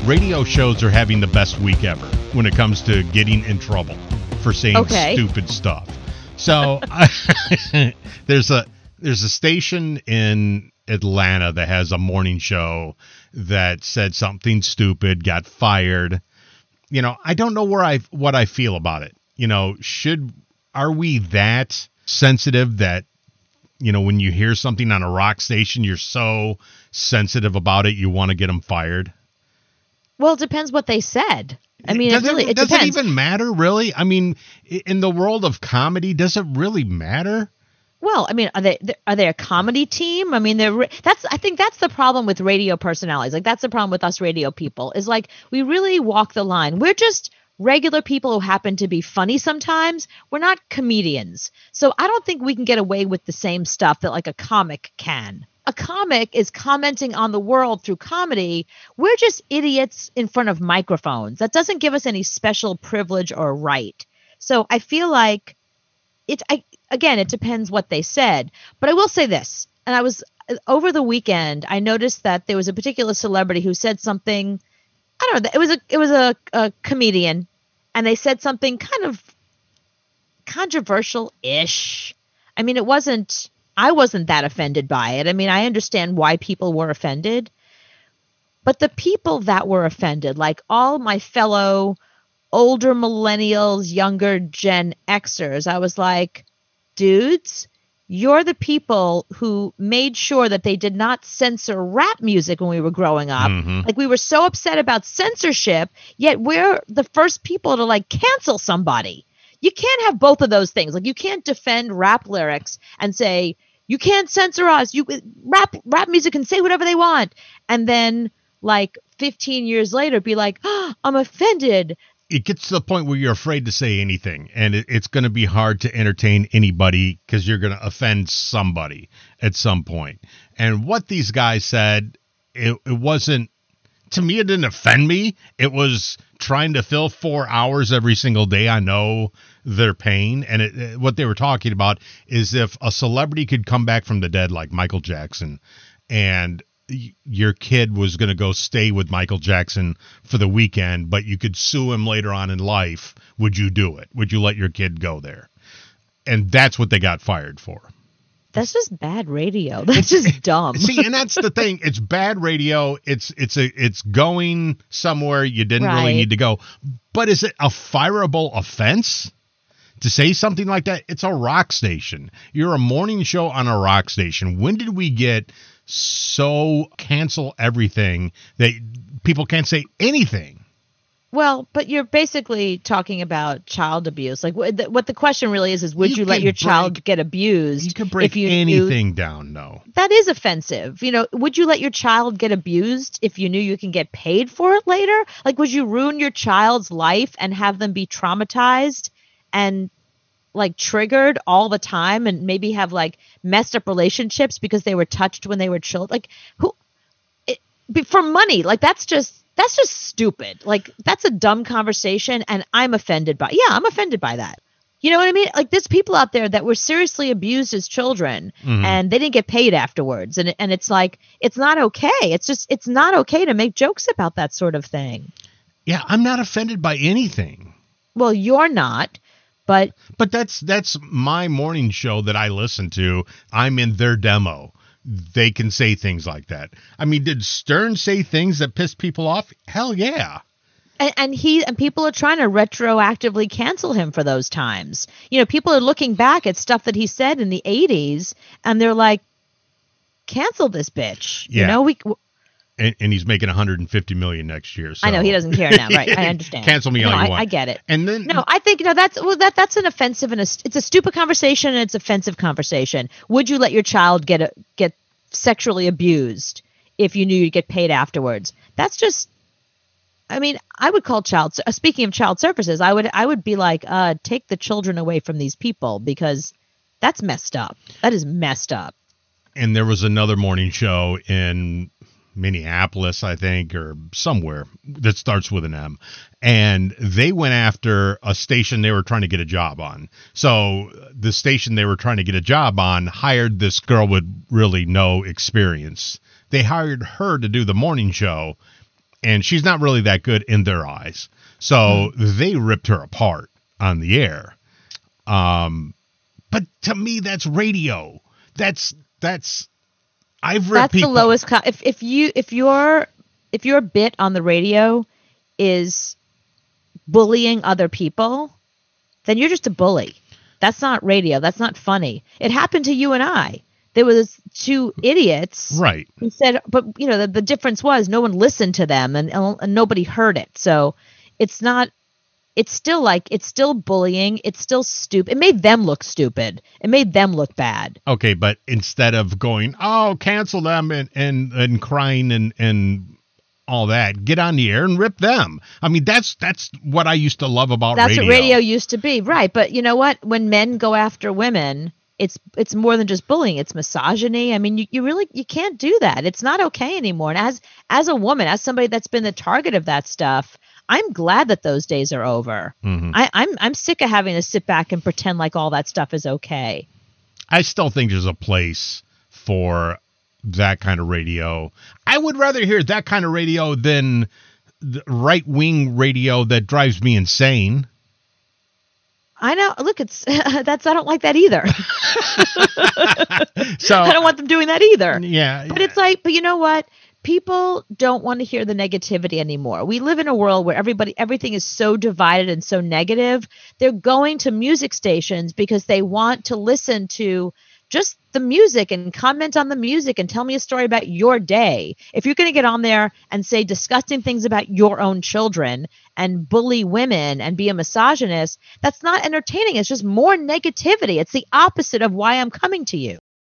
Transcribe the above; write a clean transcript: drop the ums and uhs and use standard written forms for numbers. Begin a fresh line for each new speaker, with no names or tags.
radio shows are having the best week ever when it comes to getting in trouble for saying stupid stuff. So there's a station in Atlanta that has a morning show that said something stupid, got fired. You know, I don't know what I feel about it. You know, are we that sensitive that, you know, when you hear something on a rock station, you're so sensitive about it, you want to get them fired?
Well, it depends what they said. I mean,
does
it
does
depends.
it even matter, really? I mean, in the world of comedy, does it really matter?
Well, I mean, are they a comedy team? I mean, I think that's the problem with radio personalities. Like, that's the problem with us radio people, is like, we really walk the line. We're just regular people who happen to be funny sometimes. We're not comedians. So I don't think we can get away with the same stuff that like a comic can. A comic is commenting on the world through comedy. We're just idiots in front of microphones. That doesn't give us any special privilege or right. So I feel like again, it depends what they said. But I will say this, and over the weekend, I noticed that there was a particular celebrity who said something, I don't know, it was a comedian, and they said something kind of controversial-ish. I mean, I wasn't that offended by it. I mean, I understand why people were offended, but the people that were offended, like all my fellow older millennials, younger Gen Xers, I was like, dudes, you're the people who made sure that they did not censor rap music when we were growing up. Mm-hmm. Like, we were so upset about censorship, yet we're the first people to like cancel somebody. You can't have both of those things. Like, you can't defend rap lyrics and say, you can't censor us. Rap music can say whatever they want. And then like 15 years later be like, oh, I'm offended.
It gets to the point where you're afraid to say anything, and it's going to be hard to entertain anybody because you're going to offend somebody at some point. And what these guys said, it wasn't, to me, it didn't offend me. It was trying to fill 4 hours every single day. I know their pain. And what they were talking about is if a celebrity could come back from the dead like Michael Jackson, and your kid was going to go stay with Michael Jackson for the weekend, but you could sue him later on in life, would you do it? Would you let your kid go there? And that's what they got fired for.
That's just bad radio. That's just dumb.
See, and that's the thing. It's bad radio. It's going somewhere you didn't really need to go. But is it a fireable offense to say something like that? It's a rock station. You're a morning show on a rock station. When did we get so cancel everything that people can't say anything?
Well, but you're basically talking about child abuse. Like, what the question really is would you let your child get abused?
You can break anything down, no.
That is offensive. You know, would you let your child get abused if you knew you can get paid for it later? Like, would you ruin your child's life and have them be traumatized and like triggered all the time and maybe have like messed up relationships because they were touched when they were children? Like, for money, like that's just stupid. Like, that's a dumb conversation, and I'm offended by that. You know what I mean? Like, there's people out there that were seriously abused as children, mm-hmm. and they didn't get paid afterwards. And it's like, it's not okay. It's not okay to make jokes about that sort of thing.
Yeah, I'm not offended by anything.
Well, you're not, but
that's my morning show that I listen to. I'm in their demo. They can say things like that. I mean, did Stern say things that pissed people off? Hell yeah.
And people are trying to retroactively cancel him for those times. You know, people are looking back at stuff that he said in the 80s, and they're like, cancel this bitch.
Yeah.
You know,
and he's making $150 million next year. So.
I know he doesn't care now, right? I understand.
Cancel me all you want.
I get it.
And then
I think that's an offensive and it's a stupid conversation, and it's offensive conversation. Would you let your child get sexually abused if you knew you'd get paid afterwards? That's just. I mean, I would call speaking of child services, I would be like, take the children away from these people, because that's messed up. That is messed up.
And there was another morning show in Minneapolis, I think, or somewhere that starts with an M, and they went after a station they were trying to get a job on. So the station they were trying to get a job on hired this girl with really no experience. They hired her to do the morning show, and she's not really that good in their eyes. So they ripped her apart on the air. But to me, that's radio. That's I've ripped
That's
people.
the lowest. If your bit on the radio is bullying other people, then you're just a bully. That's not radio. That's not funny. It happened to you and I. There was two idiots,
Right?
who said, but the difference was no one listened to them and nobody heard it. So it's not. It's still bullying. It's still stupid. It made them look stupid. It made them look bad.
Okay, but instead of going, oh, cancel them and crying and all that, get on the air and rip them. I mean, that's what I used to love about radio.
That's what radio used to be, right? But you know what? When men go after women, it's more than just bullying. It's misogyny. I mean, you can't do that. It's not okay anymore. And as a woman, as somebody that's been the target of that stuff, I'm glad that those days are over.
Mm-hmm.
I'm sick of having to sit back and pretend like all that stuff is okay.
I still think there's a place for that kind of radio. I would rather hear that kind of radio than the right-wing radio that drives me insane.
I know. Look, I don't like that either.
So
I don't want them doing that either.
Yeah.
But it's like, but you know what? People don't want to hear the negativity anymore. We live in a world where everything is so divided and so negative. They're going to music stations because they want to listen to just the music and comment on the music and tell me a story about your day. If you're going to get on there and say disgusting things about your own children and bully women and be a misogynist, that's not entertaining. It's just more negativity. It's the opposite of why I'm coming to you.